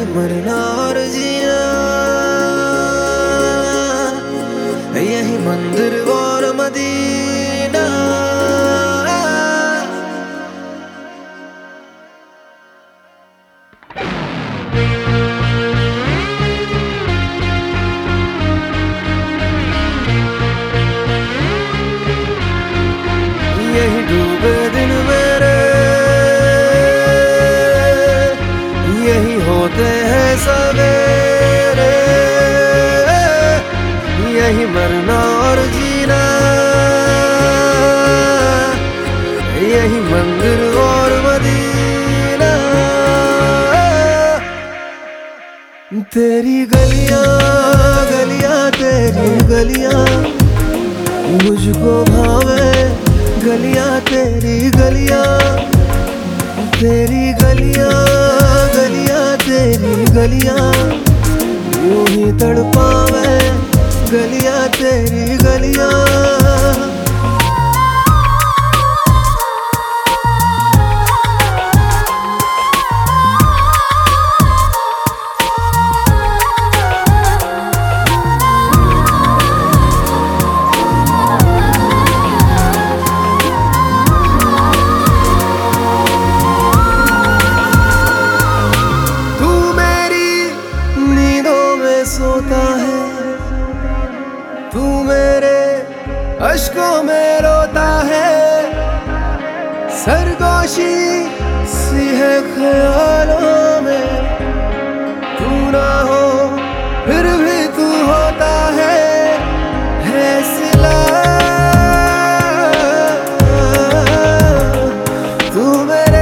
मरना और जीना, यही मंदिर और मदीना। यही डूबे दिन मेरे, यही होते हैं सवेरे, यही मरना और जीना, यही मंदिर और मदीना। तेरी गलियां गलियां तेरी गलियां मुझको भावे, गलियां तेरी गलियां, तेरी गलियां गलियां तेरी गलियां यूं ही तड़पावे, गलियां तेरी गलियां। सोता है तू मेरे अश्कों में रोता है, सरगोशी सी है ख्यालों में, तू ना हो फिर भी तू होता है सिला। तू मेरे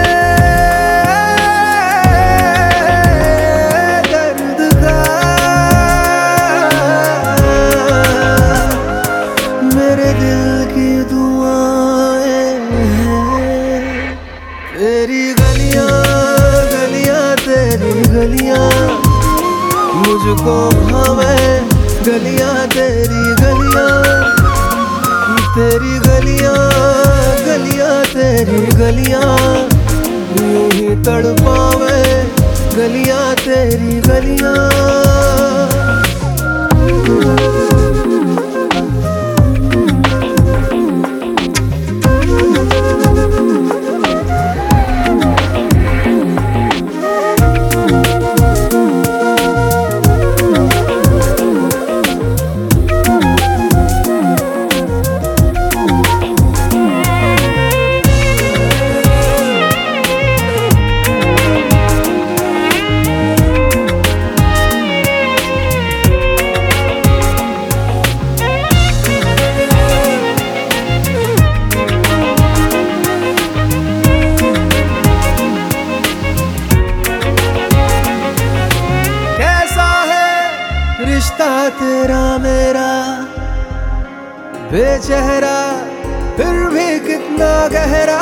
दिल की दुआएं हैं, तेरी गलियां गलियां तेरी गलियां मुझको भावे, गलियां तेरी गलियां, तेरी गलियां गलियां तेरी गलियां यूं ही तड़पावे, गलियां तेरी गलियां। रिश्ता तेरा मेरा बेचेहरा फिर भी कितना गहरा,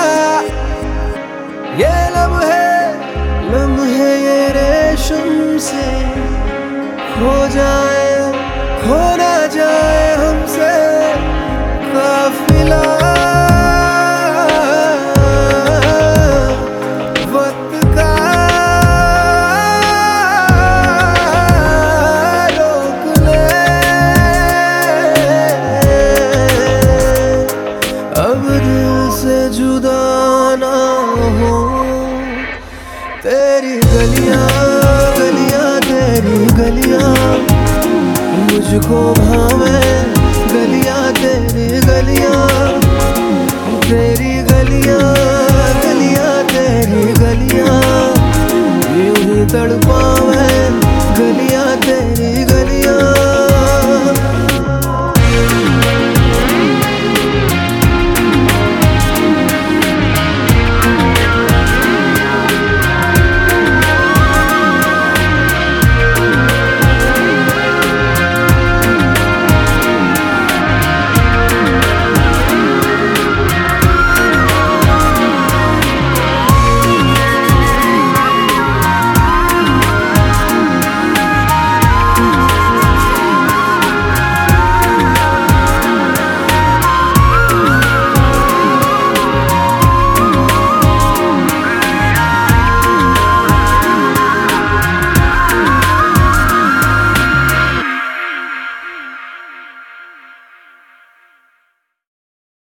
ये लम्हे ये रेशम से खो जाए, खो ना जाए हमसे काफिला। जुदा ना हो तेरी गलियां गलियां तेरी गलियां मुझको भावे, गलियां तेरी गलियां, तेरी गलियां गलियां तेरी गलियां यूं ही तड़प